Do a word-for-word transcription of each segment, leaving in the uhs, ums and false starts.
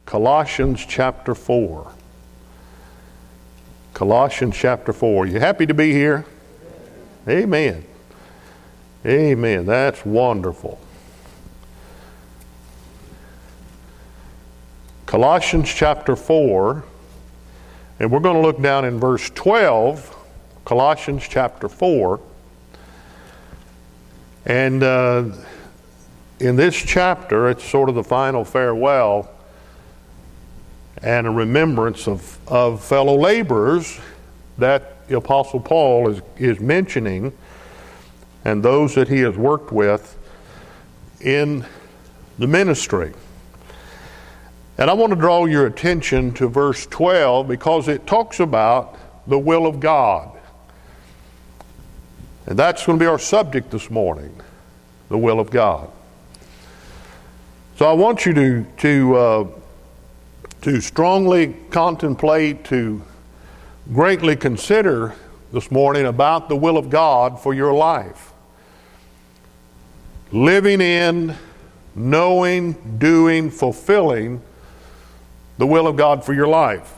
Colossians chapter four. Colossians chapter four. You happy to be here? Amen. Amen. That's wonderful. Colossians chapter four, and we're going to look down in verse twelve, Colossians chapter four. And uh, in this chapter, it's sort of the final farewell and a remembrance of, of fellow laborers that the Apostle Paul is, is mentioning, and those that he has worked with in the ministry. And I want to draw your attention to verse twelve because it talks about the will of God. And that's going to be our subject this morning, the will of God. So I want you to to uh, to strongly contemplate, to greatly consider this morning about the will of God for your life. Living in, knowing, doing, fulfilling the will of God for your life.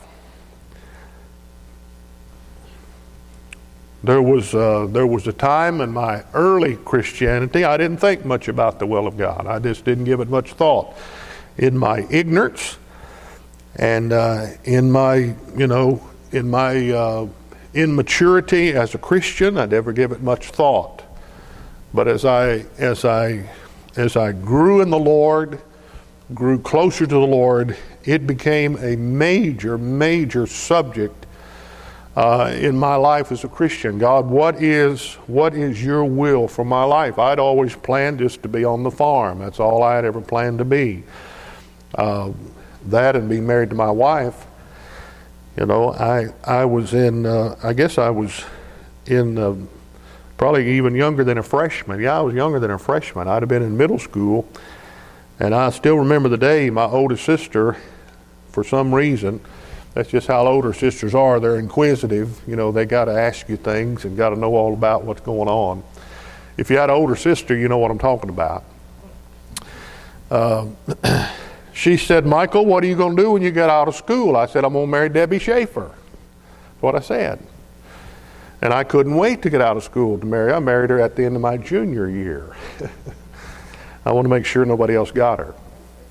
There was uh, there was a time in my early Christianity I didn't think much about the will of God. I just didn't give it much thought. In my ignorance and uh, in my you know in my uh, immaturity as a Christian, I never gave it much thought. But as I as I as I grew in the Lord, grew closer to the Lord, it became a major major subject Uh, in my life as a Christian. God, what is what is your will for my life? I'd always planned just to be on the farm. That's all I had ever planned to be. Uh, that and be married to my wife. You know, I I was in, uh, I guess I was in uh, probably even younger than a freshman. Yeah, I was younger than a freshman. I'd have been in middle school. And I still remember the day my oldest sister, for some reason, that's just how older sisters are. They're inquisitive. You know, they got to ask you things and got to know all about what's going on. If you had an older sister, you know what I'm talking about. Uh, she said, Michael, what are you going to do when you get out of school? I said, I'm going to marry Debbie Schaefer. That's what I said. And I couldn't wait to get out of school to marry. I married her at the end of my junior year. I want to make sure nobody else got her.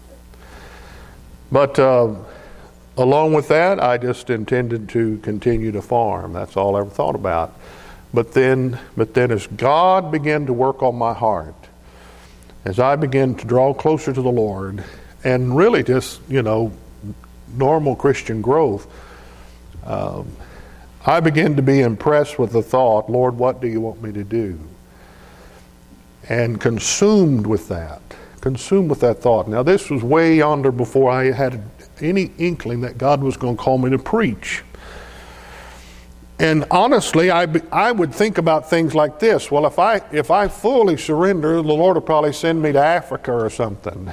But Uh, Along with that, I just intended to continue to farm. That's all I ever thought about. But then, but then as God began to work on my heart, as I began to draw closer to the Lord, and really just, you know, normal Christian growth, um, I began to be impressed with the thought, Lord, what do you want me to do? And consumed with that, consumed with that thought. Now, this was way yonder before I had any inkling that God was going to call me to preach. And honestly, I, I would think about things like this. Well, if I if I fully surrender, the Lord will probably send me to Africa or something.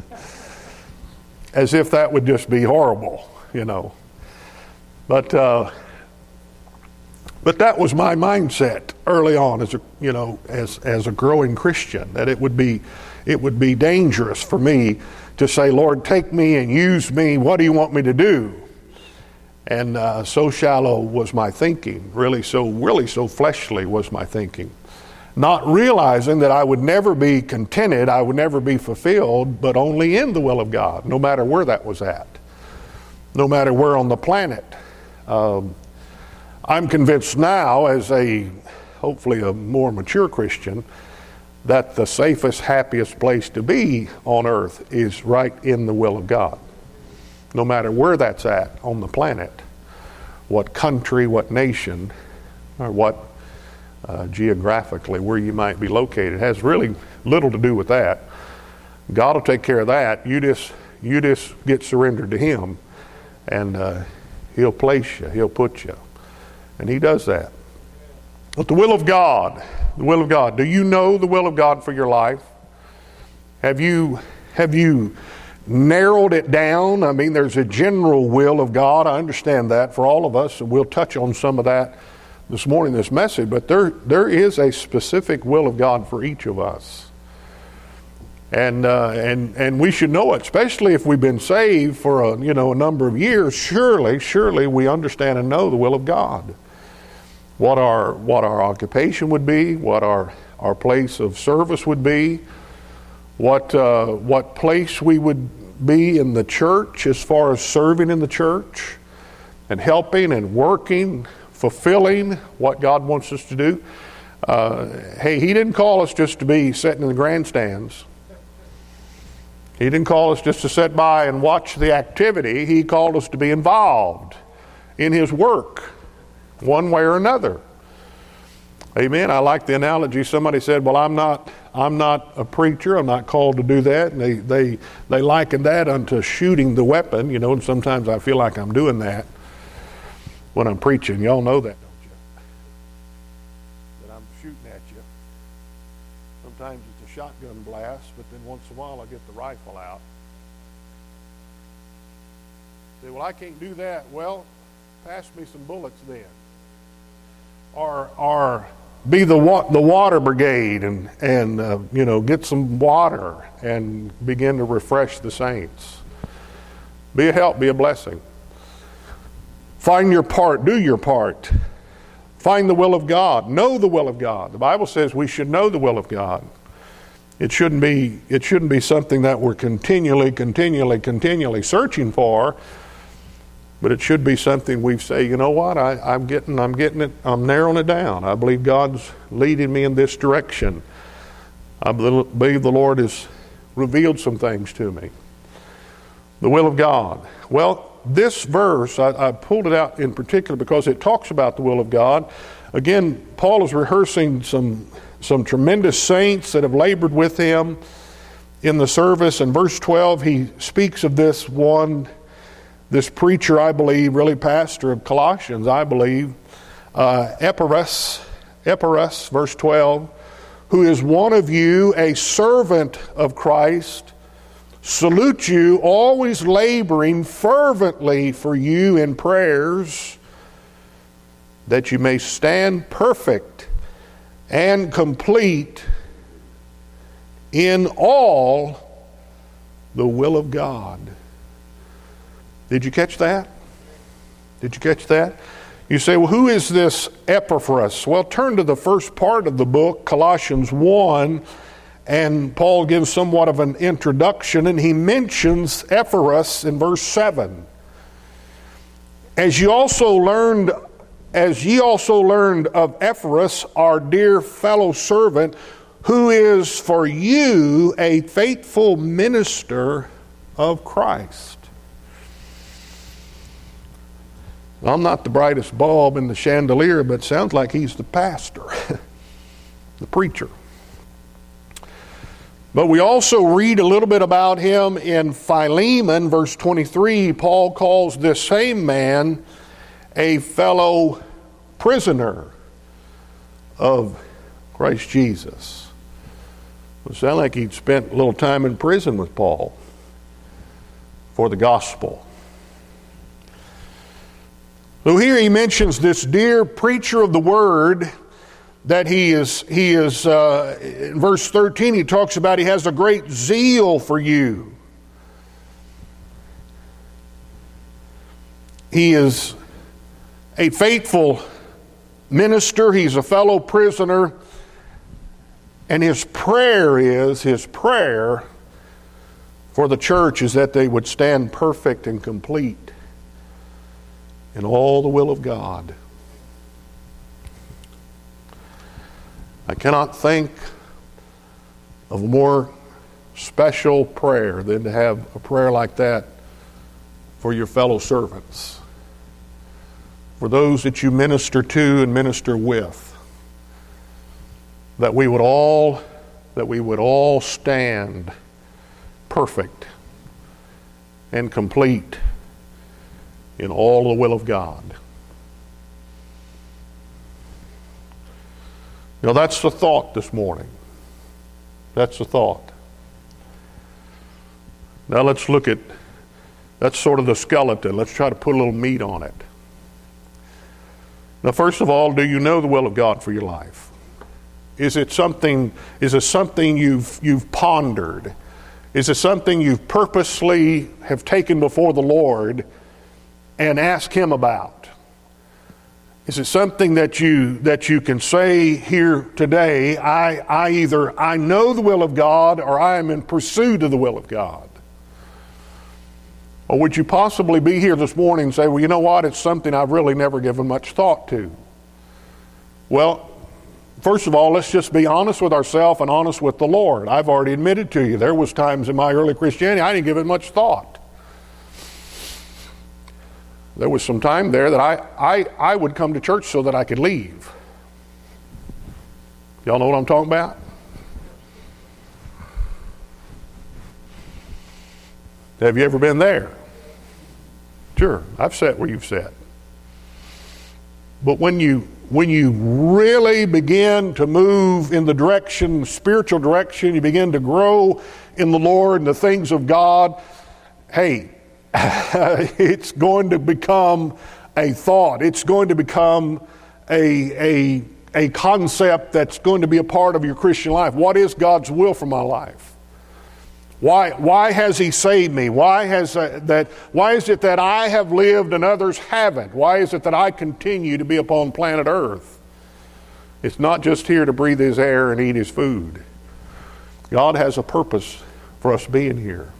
As if that would just be horrible, you know. But uh, but that was my mindset early on as a you know as as a growing Christian, that it would be it would be dangerous for me to say, Lord, take me and use me. What do you want me to do? And uh, so shallow was my thinking. Really so, really so fleshly was my thinking. Not realizing that I would never be contented, I would never be fulfilled, but only in the will of God, no matter where that was at. No matter where on the planet. Um, I'm convinced now, as a, hopefully a more mature Christian, that the safest, happiest place to be on earth is right in the will of God. No matter where that's at on the planet, what country, what nation, or what uh, geographically, where you might be located, it has really little to do with that. God will take care of that. You just you just get surrendered to Him, and uh, He'll place you, He'll put you. And He does that. But the will of God, the will of God. Do you know the will of God for your life? Have you have you narrowed it down? I mean, there's a general will of God. I understand that for all of us, and we'll touch on some of that this morning, this message. But there there is a specific will of God for each of us. And uh, and and we should know it, especially if we've been saved for a you know a number of years. Surely, surely we understand and know the will of God. What our what our occupation would be, what our our place of service would be, what uh, what place we would be in the church as far as serving in the church, and helping and working, fulfilling what God wants us to do. Uh, hey, He didn't call us just to be sitting in the grandstands. He didn't call us just to sit by and watch the activity. He called us to be involved in His work, one way or another. Amen. I like the analogy. Somebody said, well, I'm not I'm not a preacher. I'm not called to do that. And they, they, they liken that unto shooting the weapon, you know, and sometimes I feel like I'm doing that when I'm preaching. Y'all know that, don't you? That I'm shooting at you. Sometimes it's a shotgun blast, but then once in a while I get the rifle out. Say, well, I can't do that. Well, pass me some bullets then. Or, or be the wa- the water brigade and and uh, you know get some water and begin to refresh the saints. Be a help, be a blessing. Find your part, do your part. Find the will of God. Know the will of God. The Bible says we should know the will of God. It shouldn't be it shouldn't be something that we're continually, continually, continually searching for. But it should be something we say, you know what, I, I'm getting I'm getting it, I'm narrowing it down. I believe God's leading me in this direction. I believe the Lord has revealed some things to me. The will of God. Well, this verse, I, I pulled it out in particular because it talks about the will of God. Again, Paul is rehearsing some, some tremendous saints that have labored with him in the service. In verse twelve, he speaks of this one This preacher, I believe, really pastor of Colossians, I believe, uh, Epaphras, Epaphras, verse twelve, who is one of you, a servant of Christ, salute you, always laboring fervently for you in prayers, that you may stand perfect and complete in all the will of God. Did you catch that? Did you catch that? You say, well, who is this Epaphras? Well, turn to the first part of the book, Colossians one, and Paul gives somewhat of an introduction, and he mentions Epaphras in verse seven. As you also learned, as ye also learned of Epaphras, our dear fellow servant, who is for you a faithful minister of Christ. I'm not the brightest bulb in the chandelier, but it sounds like he's the pastor, the preacher. But we also read a little bit about him in Philemon, verse twenty-three. Paul calls this same man a fellow prisoner of Christ Jesus. It sounds like he'd spent a little time in prison with Paul for the gospel. So here he mentions this dear preacher of the word that he is, he is uh, in verse thirteen he talks about he has a great zeal for you. He is a faithful minister. He's a fellow prisoner. And his prayer is, his prayer for the church is that they would stand perfect and complete in all the will of God. I cannot think of a more special prayer than to have a prayer like that for your fellow servants, for those that you minister to and minister with, that we would all that we would all stand perfect and complete in all the will of God. You know, that's the thought this morning. That's the thought. Now let's look at, that's sort of the skeleton. Let's try to put a little meat on it. Now, first of all, do you know the will of God for your life? Is it something, is it something you've, you've pondered? Is it something you've purposely have taken before the Lord and asked Him about? Is it something that you that you can say here today, I, I either I know the will of God or I am in pursuit of the will of God? Or would you possibly be here this morning and say, well, you know what, it's something I've really never given much thought to? Well, first of all, let's just be honest with ourselves and honest with the Lord. I've already admitted to you, there was times in my early Christianity I didn't give it much thought. There was some time there that I, I, I would come to church so that I could leave. Y'all know what I'm talking about? Have you ever been there? Sure, I've sat where you've sat. But when you when you really begin to move in the direction, spiritual direction, you begin to grow in the Lord and the things of God, hey, it's going to become a thought. It's going to become a, a, a concept that's going to be a part of your Christian life. What is God's will for my life? Why, why has He saved me? Why has uh, that? Why is it that I have lived and others haven't? Why is it that I continue to be upon planet Earth? It's not just here to breathe His air and eat His food. God has a purpose for us being here.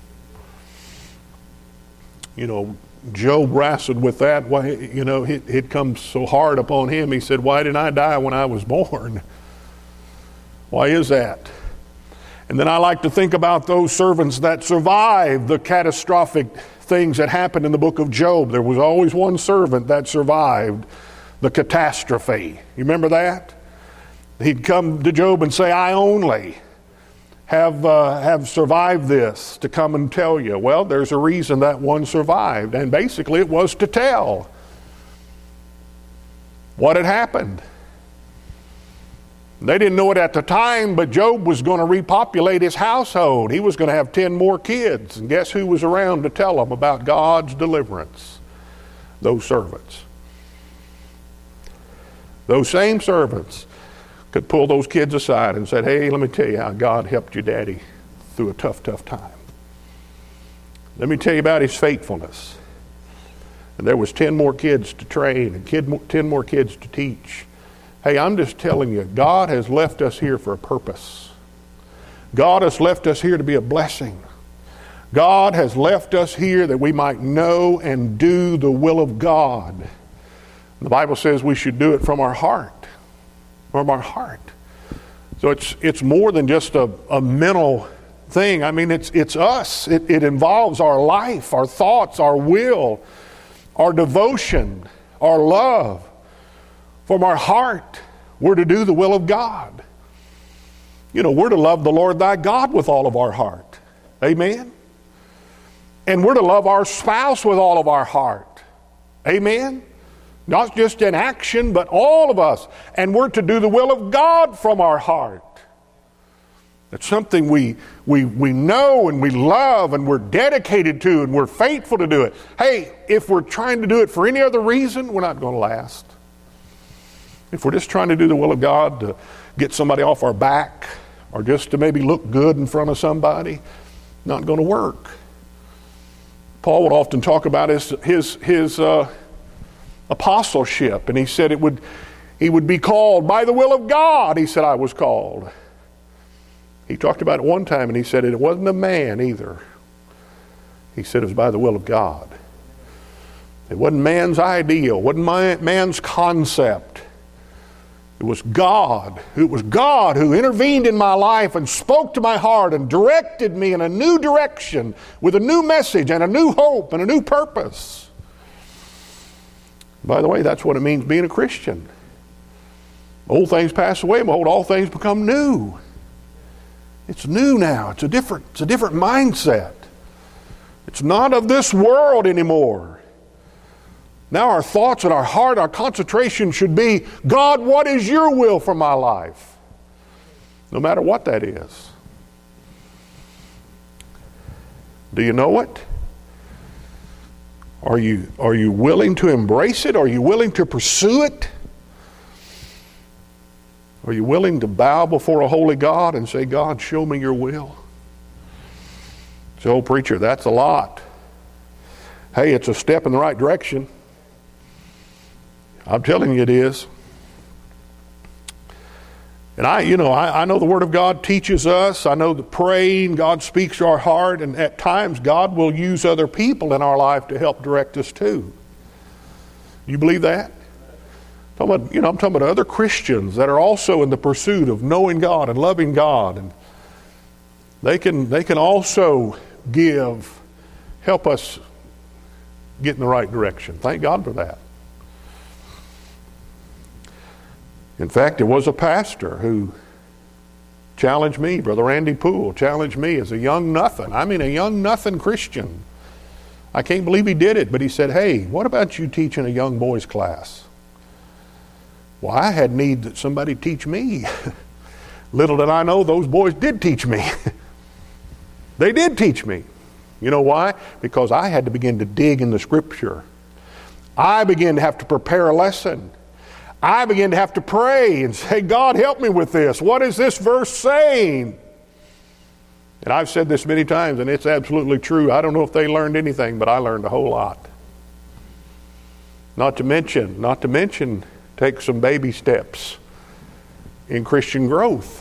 You know, Job wrestled with that. Why, you know, it, it comes so hard upon him. He said, why didn't I die when I was born? Why is that? And then I like to think about those servants that survived the catastrophic things that happened in the book of Job. There was always one servant that survived the catastrophe. You remember that? He'd come to Job and say, I only have uh, have survived this to come and tell you. Well, there's a reason that one survived, and basically it was to tell what had happened. They didn't know it at the time, but Job was going to repopulate his household. He was going to have ten more kids, and guess who was around to tell them about God's deliverance? Those servants. Those same servants could pull those kids aside and said, hey, let me tell you how God helped your daddy through a tough, tough time. Let me tell you about His faithfulness. And there was ten more kids to train and kid, ten more kids to teach. Hey, I'm just telling you, God has left us here for a purpose. God has left us here to be a blessing. God has left us here that we might know and do the will of God. The Bible says we should do it from our heart. From our heart. So it's it's more than just a, a mental thing. I mean, it's it's us. It, it involves our life, our thoughts, our will, our devotion, our love. From our heart, we're to do the will of God. You know, we're to love the Lord thy God with all of our heart. Amen? And we're to love our spouse with all of our heart. Amen? Not just in action, but all of us. And we're to do the will of God from our heart. It's something we, we, we know and we love and we're dedicated to and we're faithful to do it. Hey, if we're trying to do it for any other reason, we're not going to last. If we're just trying to do the will of God to get somebody off our back or just to maybe look good in front of somebody, not going to work. Paul would often talk about his his his uh, apostleship, and he said it would he would be called by the will of God. He said, I was called. He talked about it one time, and he said it wasn't a man either. He said it was by the will of God. It wasn't man's ideal. It wasn't my, man's concept. It was God. It was God who intervened in my life and spoke to my heart and directed me in a new direction with a new message and a new hope and a new purpose. By the way, that's what it means being a Christian. Old things pass away, behold, all things become new. It's new now. It's a different, it's a different mindset. It's not of this world anymore. Now our thoughts and our heart, our concentration should be, God, what is your will for my life? No matter what that is. Do you know it? Are you, are you willing to embrace it? Are you willing to pursue it? Are you willing to bow before a holy God and say, God, show me your will? So, oh, preacher, that's a lot. Hey, it's a step in the right direction. I'm telling you it is. And I, you know, I, I know the Word of God teaches us. I know that praying, God speaks to our heart, and at times God will use other people in our life to help direct us too. You believe that? I'm talking about, you know, I'm talking about other Christians that are also in the pursuit of knowing God and loving God, and they can they can also give, help us get in the right direction. Thank God for that. In fact, it was a pastor who challenged me, Brother Randy Poole, challenged me as a young nothing. I mean, a young nothing Christian. I can't believe he did it, but he said, hey, what about you teaching a young boys class? Well, I had need that somebody teach me. Little did I know those boys did teach me. They did teach me. You know why? Because I had to begin to dig in the Scripture. I began to have to prepare a lesson. I began to have to pray and say, God, help me with this. What is this verse saying? And I've said this many times, and it's absolutely true. I don't know if they learned anything, but I learned a whole lot. Not to mention, not to mention, take some baby steps in Christian growth.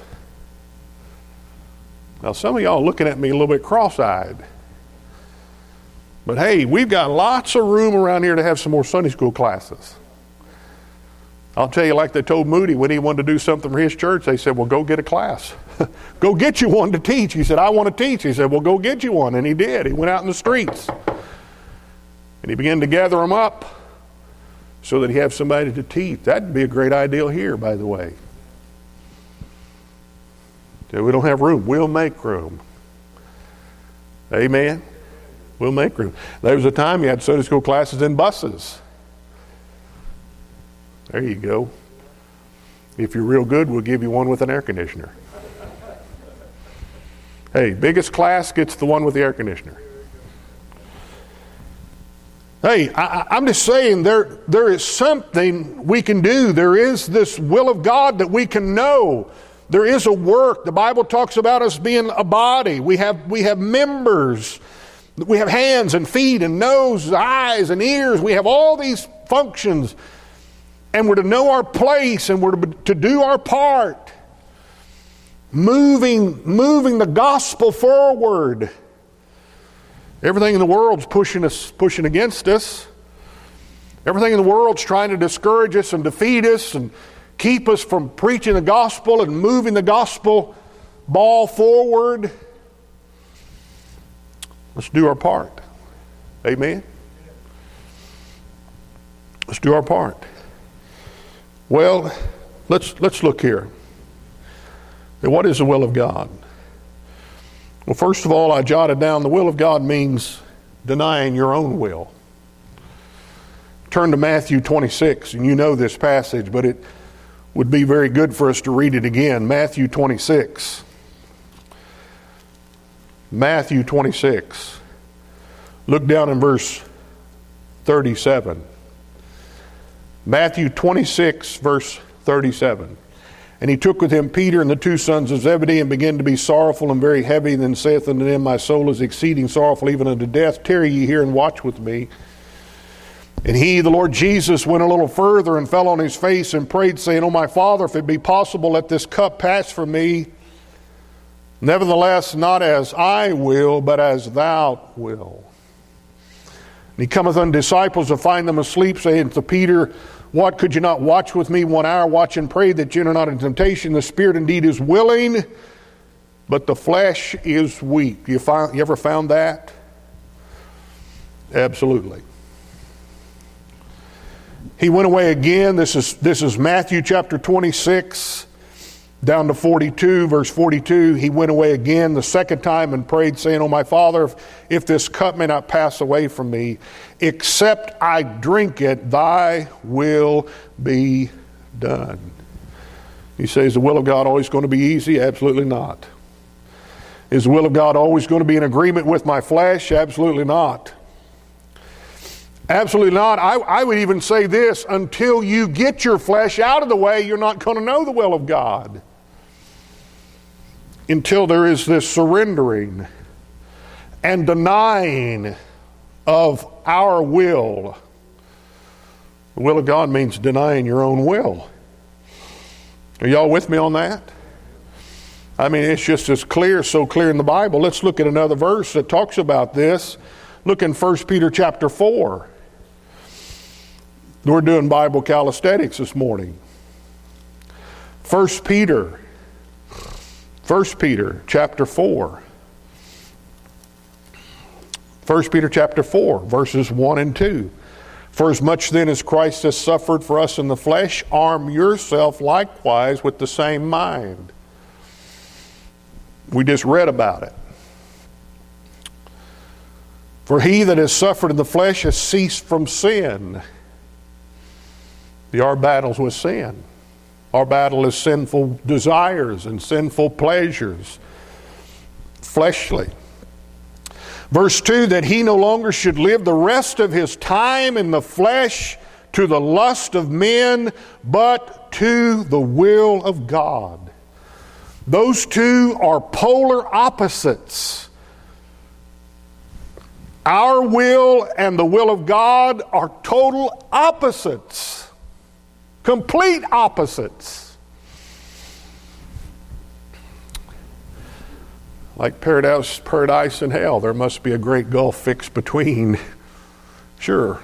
Now, some of y'all are looking at me a little bit cross-eyed. But hey, we've got lots of room around here to have some more Sunday school classes. I'll tell you, like they told Moody when he wanted to do something for his church, they said, well, go get a class. Go get you one to teach. He said, I want to teach. He said, well, go get you one. And he did. He went out in the streets. And he began to gather them up so that he have somebody to teach. That'd be a great idea here, by the way. So we don't have room. We'll make room. Amen? We'll make room. There was a time you had Sunday school classes in buses. There you go. If you're real good, we'll give you one with an air conditioner. Hey, biggest class gets the one with the air conditioner. Hey, I, I'm just saying there, there is something we can do. There is this will of God that we can know. There is a work. The Bible talks about us being a body. We have, we have members. We have hands and feet and nose, eyes and ears. We have all these functions. And we're to know our place, and we're to, to do our part. Moving, moving the gospel forward. Everything in the world's pushing us, pushing against us. Everything in the world's trying to discourage us and defeat us and keep us from preaching the gospel and moving the gospel ball forward. Let's do our part. Amen? Let's do our part. Well, let's let's look here. What is the will of God? Well, first of all, I jotted down the will of God means denying your own will. Turn to Matthew twenty-six, and you know this passage, but it would be very good for us to read it again. Matthew twenty-six. Matthew twenty-six. Look down in verse thirty-seven. Matthew twenty-six, verse thirty-seven. And he took with him Peter and the two sons of Zebedee, and began to be sorrowful and very heavy. Then saith unto them, my soul is exceeding sorrowful, even unto death. Tarry ye here and watch with me. And he, the Lord Jesus, went a little further and fell on his face and prayed, saying, O my Father, if it be possible, let this cup pass from me. Nevertheless, not as I will, but as thou wilt. And he cometh unto disciples to find them asleep, saying to Peter, what, could you not watch with me one hour? Watch and pray that you enter not in temptation. The spirit indeed is willing, but the flesh is weak. You, find, you ever found that? Absolutely. He went away again. This is, this is Matthew chapter twenty-six, down to forty-two, verse forty-two. He went away again the second time and prayed, saying, O my Father, if, if this cup may not pass away from me, except I drink it, thy will be done. You say, is the will of God always going to be easy? Absolutely not. Is the will of God always going to be in agreement with my flesh? Absolutely not. Absolutely not. I, I would even say this, until you get your flesh out of the way, you're not going to know the will of God. Until there is this surrendering and denying of our will. The will of God means denying your own will. Are y'all with me on that? I mean, it's just as clear, so clear in the Bible. Let's look at another verse that talks about this. Look in First Peter chapter four. We're doing Bible calisthenics this morning. First Peter, First Peter chapter four. First Peter chapter four, verses one and two. For as much then as Christ has suffered for us in the flesh, arm yourself likewise with the same mind. We just read about it. For he that has suffered in the flesh has ceased from sin. The, our battle's with sin. Our battle is sinful desires and sinful pleasures, fleshly. Verse two, that he no longer should live the rest of his time in the flesh to the lust of men, but to the will of God. Those two are polar opposites. Our will and the will of God are total opposites. Complete opposites. Like paradise, paradise and hell, there must be a great gulf fixed between. Sure.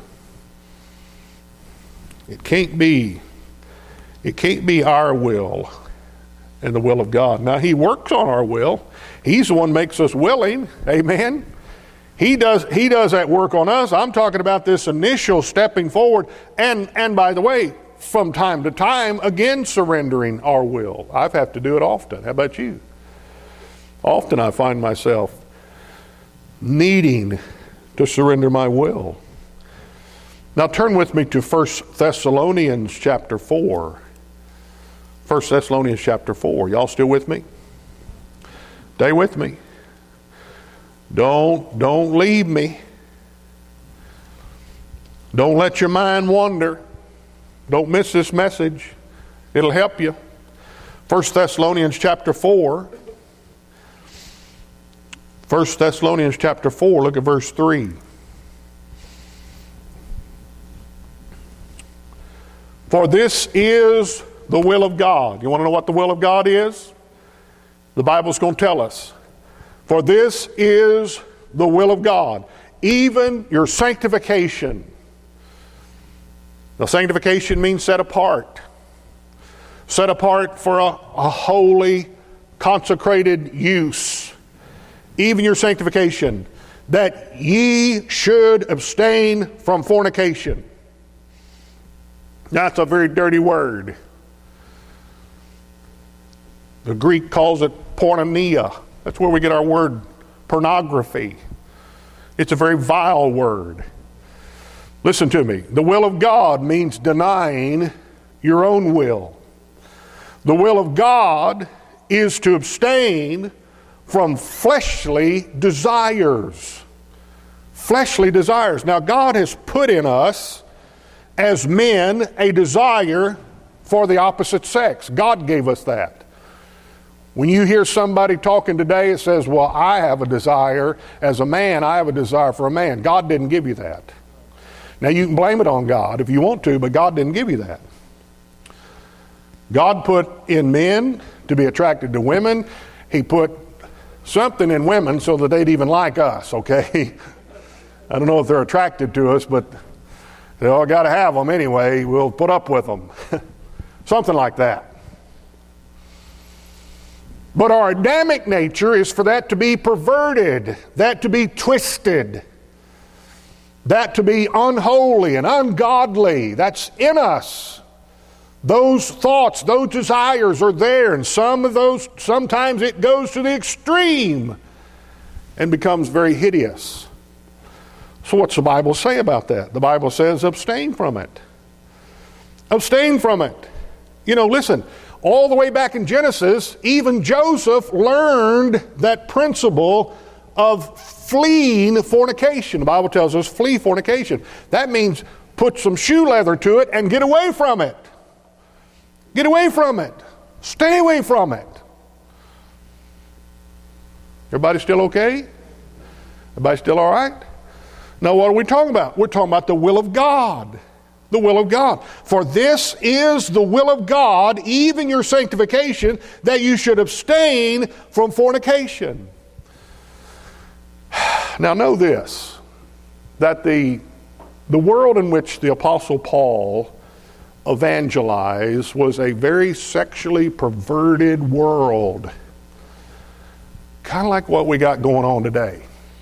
It can't be, it can't be our will and the will of God. Now, He works on our will. He's the one who makes us willing. Amen. He does, he does that work on us. I'm talking about this initial stepping forward. And, and by the way, from time to time, again, surrendering our will. I have to do it often. How about you? Often I find myself needing to surrender my will. Now turn with me to First Thessalonians chapter four. First Thessalonians chapter four. Y'all still with me? Stay with me. Don't, don't leave me. Don't let your mind wander. Don't miss this message. It'll help you. First Thessalonians chapter four. First Thessalonians chapter four, look at verse three. For this is the will of God. You want to know what the will of God is? The Bible's going to tell us. For this is the will of God, even your sanctification. Now, sanctification means set apart. Set apart for a, a holy, consecrated use. Even your sanctification, that ye should abstain from fornication. That's a very dirty word. The Greek calls it porneia. That's where we get our word pornography. It's a very vile word. Listen to me. The will of God means denying your own will. The will of God is to abstain from fleshly desires. Fleshly desires. Now, God has put in us, as men, a desire for the opposite sex. God gave us that. When you hear somebody talking today, it says, well, I have a desire. As a man, I have a desire for a man. God didn't give you that. Now, you can blame it on God if you want to, but God didn't give you that. God put in men to be attracted to women. He put something in women so that they'd even like us, okay? I don't know if they're attracted to us, but they all got to have them anyway. We'll put up with them. Something like that. But our Adamic nature is for that to be perverted, that to be twisted, that to be unholy and ungodly. That's in us. Those thoughts, those desires are there, and some of those, sometimes it goes to the extreme and becomes very hideous. So what's the Bible say about that? The Bible says abstain from it. Abstain from it. You know, listen, all the way back in Genesis, even Joseph learned that principle of fleeing fornication. The Bible tells us flee fornication. That means put some shoe leather to it and get away from it. Get away from it. Stay away from it. Everybody still okay? Everybody still all right? Now what are we talking about? We're talking about the will of God. The will of God. For this is the will of God, even your sanctification, that you should abstain from fornication. Now know this, that the, the world in which the Apostle Paul evangelized was a very sexually perverted world. Kind of like what we got going on today.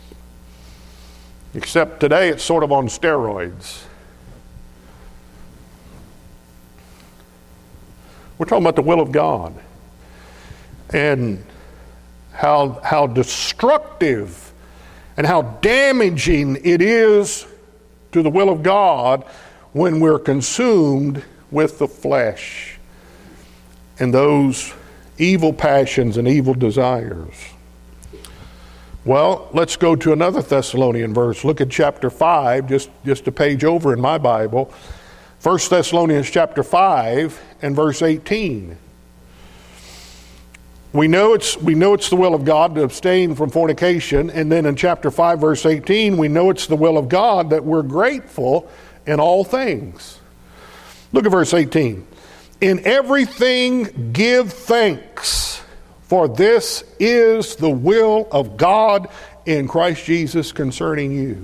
Except today it's sort of on steroids. We're talking about the will of God. And how, how destructive and how damaging it is to the will of God when we're consumed with the flesh and those evil passions and evil desires. Well, let's go to another Thessalonian verse. Look at chapter five, just, just a page over in my Bible. First Thessalonians chapter five and verse eighteen. We know it's we know it's the will of God to abstain from fornication, and then in chapter five, verse eighteen, we know it's the will of God that we're grateful in all things. Look at verse eighteen. In everything give thanks, for this is the will of God in Christ Jesus concerning you.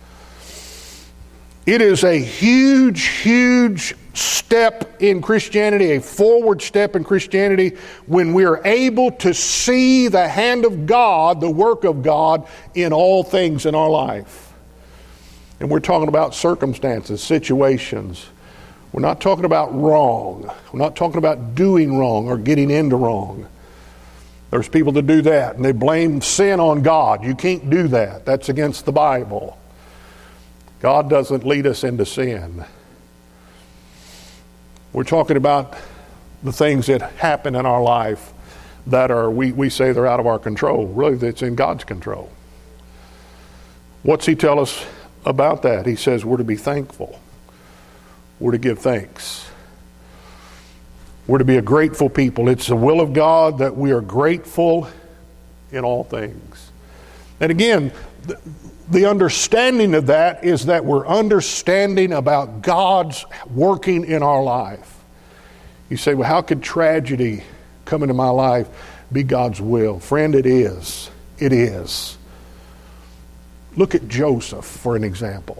It is a huge, huge step in Christianity, a forward step in Christianity, when we are able to see the hand of God, the work of God in all things in our life. And we're talking about circumstances, situations. We're not talking about wrong. We're not talking about doing wrong or getting into wrong. There's people that do that, and they blame sin on God. You can't do that. That's against the Bible. God doesn't lead us into sin. We're talking about the things that happen in our life that are, we, we say they're out of our control. Really, it's in God's control. What's He tell us about that? He says we're to be thankful. We're to give thanks. We're to be a grateful people. It's the will of God that we are grateful in all things. And again, the, the understanding of that is that we're understanding about God's working in our life. You say, well, how could tragedy come into my life be God's will? Friend, it is. It is. Look at Joseph for an example.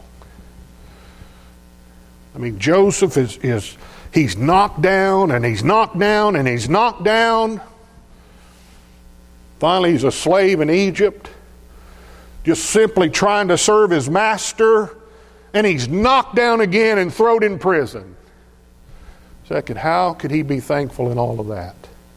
I mean, Joseph is, is he's knocked down and he's knocked down and he's knocked down. Finally, he's a slave in Egypt, just simply trying to serve his master, and he's knocked down again and thrown in prison. Second, how could he be thankful in all of that?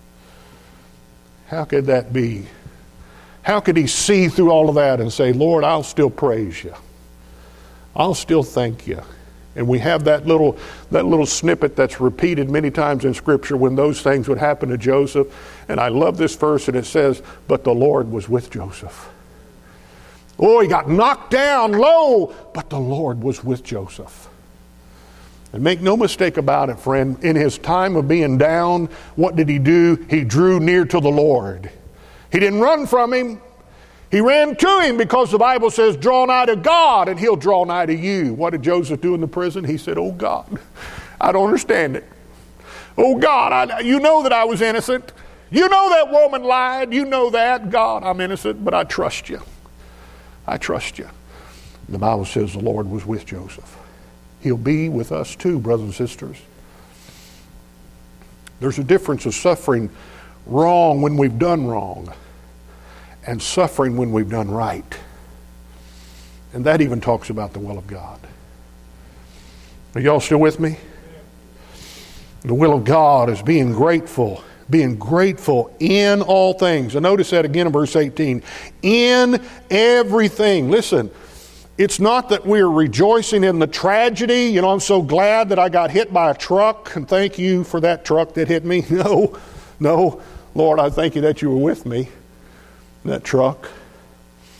How could that be? How could he see through all of that and say, Lord, I'll still praise you. I'll still thank you. And we have that little that little snippet that's repeated many times in Scripture when those things would happen to Joseph. And I love this verse, and it says, but the Lord was with Joseph. Oh, he got knocked down low, but the Lord was with Joseph. And make no mistake about it, friend, in his time of being down, what did he do? He drew near to the Lord. He didn't run from him. He ran to him, because the Bible says, draw nigh to God and He'll draw nigh to you. What did Joseph do in the prison? He said, oh God, I don't understand it. Oh God, I, you know that I was innocent. You know that woman lied. You know that. God, I'm innocent, but I trust you. I trust you. The Bible says the Lord was with Joseph. He'll be with us too, brothers and sisters. There's a difference of suffering wrong when we've done wrong, and suffering when we've done right. And that even talks about the will of God. Are y'all still with me? The will of God is being grateful, being grateful in all things. And notice that again in verse eighteen. In everything. Listen, it's not that we're rejoicing in the tragedy. You know, I'm so glad that I got hit by a truck, and thank you for that truck that hit me. No, no. Lord, I thank you that you were with me. That truck.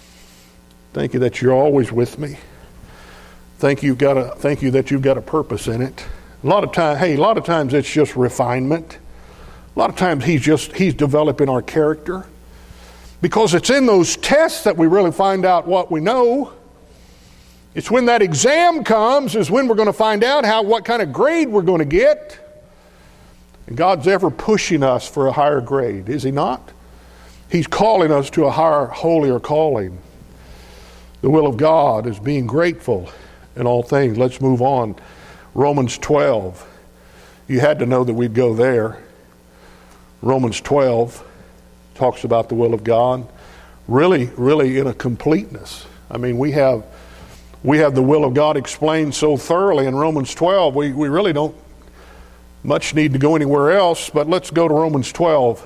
Thank you that you're always with me. Thank you, got a, thank you that you've got a purpose in it. A lot of time, hey, a lot of times it's just refinement. A lot of times he's just, he's developing our character. Because it's in those tests that we really find out what we know. It's when that exam comes is when we're going to find out how what kind of grade we're going to get. And God's ever pushing us for a higher grade, is He not? He's calling us to a higher, holier calling. The will of God is being grateful in all things. Let's move on. Romans twelve. You had to know that we'd go there. Romans twelve talks about the will of God. Really, really in a completeness. I mean, we have we have the will of God explained so thoroughly in Romans twelve. We, we really don't much need to go anywhere else, but let's go to Romans twelve.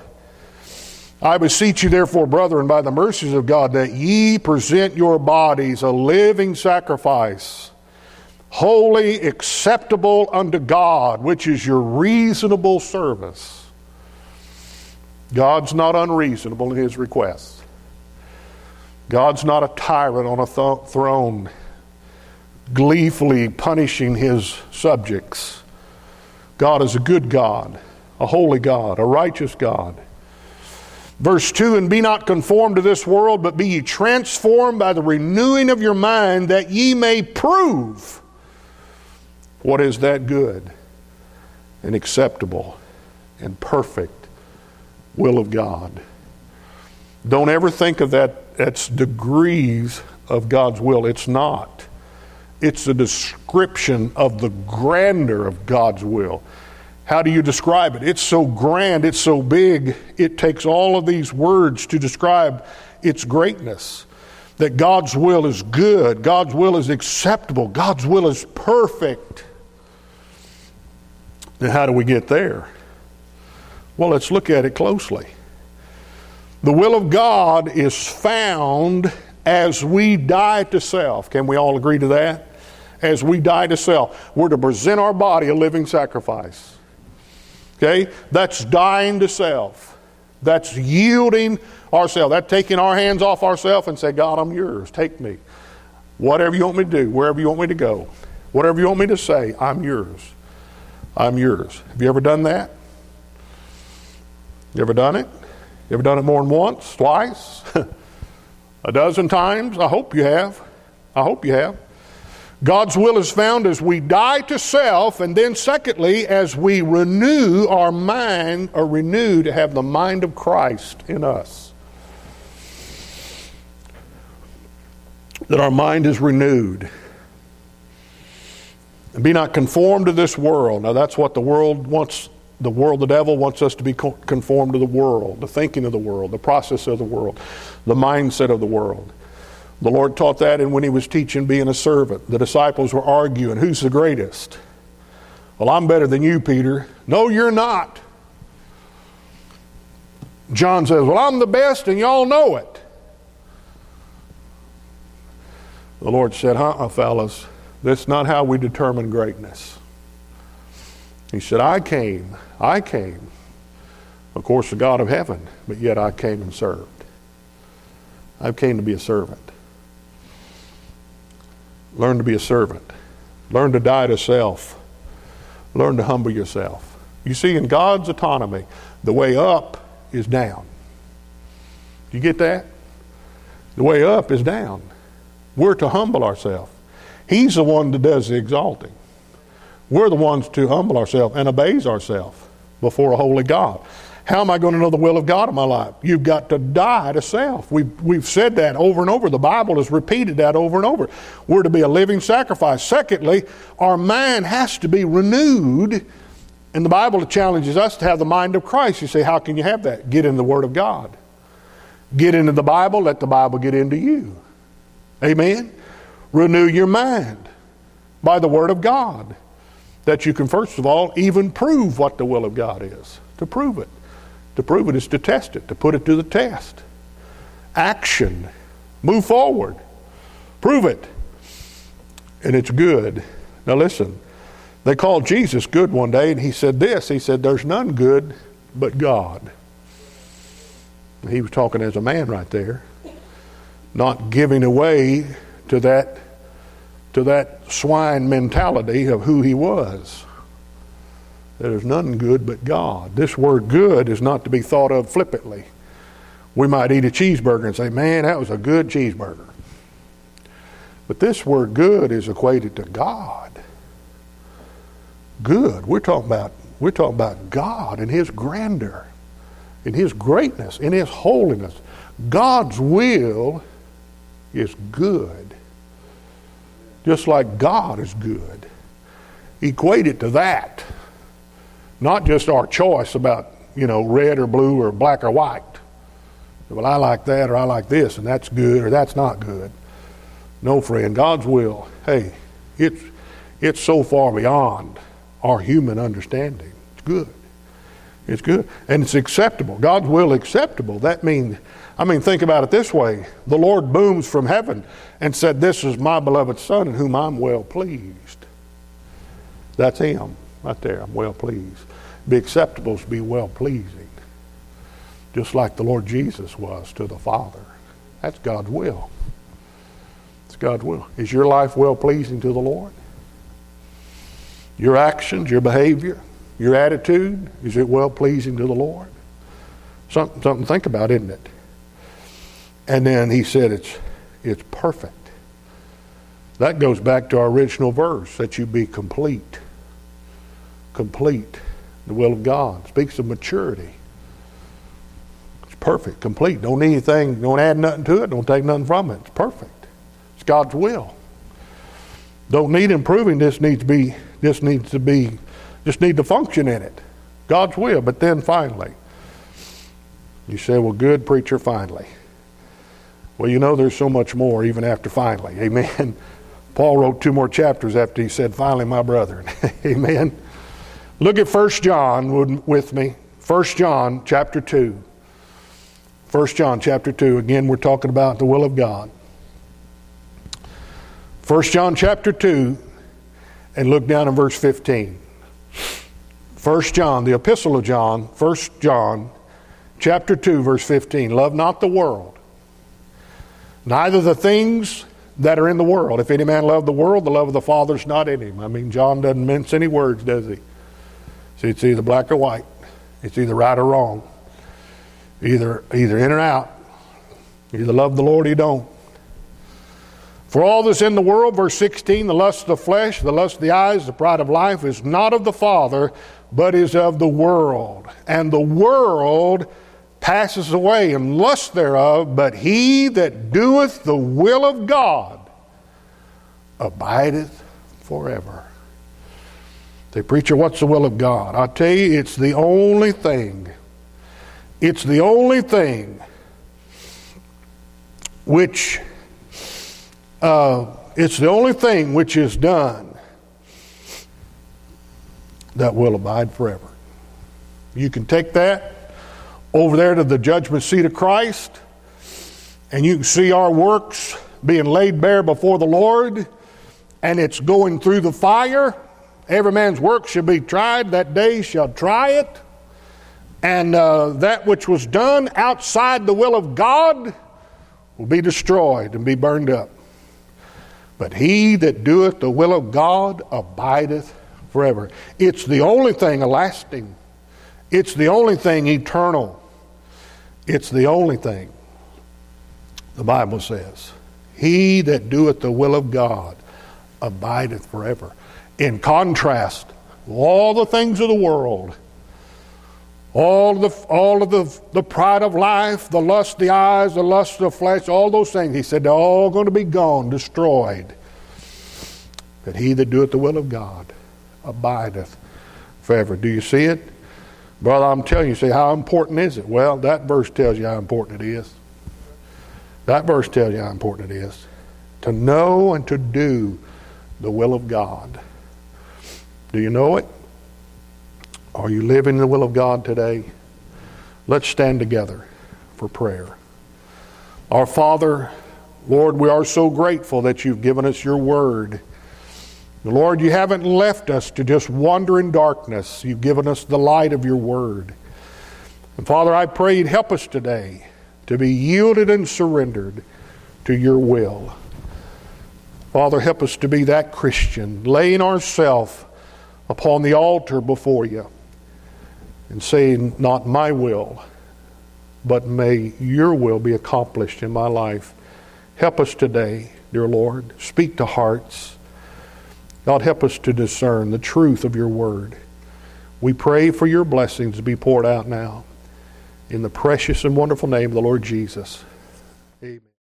I beseech you therefore, brethren, by the mercies of God, that ye present your bodies a living sacrifice, holy, acceptable unto God, which is your reasonable service. God's not unreasonable in His requests. God's not a tyrant on a th- throne, gleefully punishing His subjects. God is a good God, a holy God, a righteous God. Verse two, and be not conformed to this world, but be ye transformed by the renewing of your mind, that ye may prove what is that good and acceptable and perfect will of God. Don't ever think of that as degrees of God's will. It's not. It's a description of the grandeur of God's will. How do you describe it? It's so grand, it's so big, it takes all of these words to describe its greatness. That God's will is good, God's will is acceptable, God's will is perfect. And how do we get there? Well, let's look at it closely. The will of God is found as we die to self. Can we all agree to that? As we die to self. We're to present our body a living sacrifice. Okay? That's dying to self. That's yielding ourselves. That's taking our hands off ourselves and say, God, I'm yours. Take me. Whatever you want me to do, wherever you want me to go, whatever you want me to say, I'm yours. I'm yours. Have you ever done that? You ever done it? You ever done it more than once, twice, a dozen times? I hope you have. I hope you have. God's will is found as we die to self, and then secondly, as we renew our mind, or renew to have the mind of Christ in us. That our mind is renewed. And be not conformed to this world. Now that's what the world wants. The world, the devil wants us to be conformed to the world, the thinking of the world, the process of the world, the mindset of the world. The Lord taught that, and when He was teaching being a servant, the disciples were arguing, who's the greatest? Well, I'm better than you, Peter. No, you're not. John says, well, I'm the best, and y'all know it. The Lord said, uh-uh, fellas, that's not how we determine greatness. He said, I came, I came, of course, the God of heaven, but yet I came and served. I came to be a servant. Learn to be a servant. Learn to die to self. Learn to humble yourself. You see, in God's autonomy, the way up is down. Do you get that? The way up is down. We're to humble ourselves. He's the one that does the exalting. We're the ones to humble ourselves and obeys ourselves before a holy God. How am I going to know the will of God in my life? You've got to die to self. We've, we've said that over and over. The Bible has repeated that over and over. We're to be a living sacrifice. Secondly, our mind has to be renewed. And the Bible challenges us to have the mind of Christ. You say, how can you have that? Get in the Word of God. Get into the Bible. Let the Bible get into you. Amen? Renew your mind by the Word of God. That you can, first of all, even prove what the will of God is. To prove it. To prove it is to test it, to put it to the test. Action. Move forward. Prove it. And it's good. Now listen, they called Jesus good one day, and He said this. He said, there's none good but God. He was talking as a man right there. not giving away to that to that swine mentality of who he was. There's none good but God. This word good is not to be thought of flippantly. We might eat a cheeseburger and say, man, that was a good cheeseburger. But this word good is equated to God. Good. We're talking about we're talking about God and his grandeur, in his greatness, in his holiness. God's will is good. Just like God is good. Equate it to that. Not just our choice about, you know, red or blue or black or white. Well, I like that or I like this, and that's good or that's not good. No, friend, God's will, hey, it's it's so far beyond our human understanding. It's good. It's good. And it's acceptable. God's will acceptable. That means, I mean, think about it this way. The Lord booms from heaven and said, this is my beloved Son in whom I'm well pleased. That's him right there. I'm well pleased. Be acceptable is to be well pleasing. Just like the Lord Jesus was to the Father. That's God's will. It's God's will. Is your life well pleasing to the Lord? Your actions, your behavior, your attitude, is it well pleasing to the Lord? Something, something to think about, isn't it? And then he said it's it's perfect. That goes back to our original verse, that you be complete. Complete. The will of God speaks of maturity. It's perfect, complete. Don't need anything, don't add nothing to it, don't take nothing from it. It's perfect. It's God's will. Don't need improving, this needs to be, this needs to be, just need to function in it. God's will. But then finally, you say, well, good preacher, finally. Well, you know there's so much more even after finally. Amen. Paul wrote two more chapters after he said, finally, my brethren. Amen. Look at First John with me. First John chapter two. First John chapter two. Again, we're talking about the will of God. First John chapter two, and look down in verse fifteen. First John, the epistle of John, First John chapter two, verse fifteen. Love not the world, neither the things that are in the world. If any man love the world, the love of the Father is not in him. I mean, John doesn't mince any words, does he? See, it's either black or white. It's either right or wrong. Either either in or out. You either love the Lord or you don't. For all that's in the world, verse sixteen, the lust of the flesh, the lust of the eyes, the pride of life is not of the Father, but is of the world. And the world passes away and lust thereof, but he that doeth the will of God abideth forever. Say, preacher, what's the will of God? I tell you, it's the only thing. It's the only thing which, uh, it's the only thing which is done that will abide forever. You can take that over there to the judgment seat of Christ, and you can see our works being laid bare before the Lord, and it's going through the fire. Every man's work shall be tried, that day shall try it. And uh, that which was done outside the will of God will be destroyed and be burned up. But he that doeth the will of God abideth forever. It's the only thing lasting. It's the only thing eternal. It's the only thing. The Bible says, he that doeth the will of God abideth forever. In contrast, all the things of the world, all the all of the, the pride of life, the lust of the eyes, the lust of the flesh, all those things, he said, they're all going to be gone, destroyed. But he that doeth the will of God abideth forever. Do you see it? Brother, I'm telling you, say, how important is it? Well, that verse tells you how important it is. That verse tells you how important it is. To know and to do the will of God. Do you know it? Are you living the will of God today? Let's stand together for prayer. Our Father, Lord, we are so grateful that you've given us your word. Lord, you haven't left us to just wander in darkness. You've given us the light of your word. And Father, I pray you'd help us today to be yielded and surrendered to your will. Father, help us to be that Christian, laying ourselves upon the altar before you and saying, not my will, but may your will be accomplished in my life. Help us today, dear Lord. Speak to hearts. God, help us to discern the truth of your word. We pray for your blessings to be poured out now. In the precious and wonderful name of the Lord Jesus. Amen.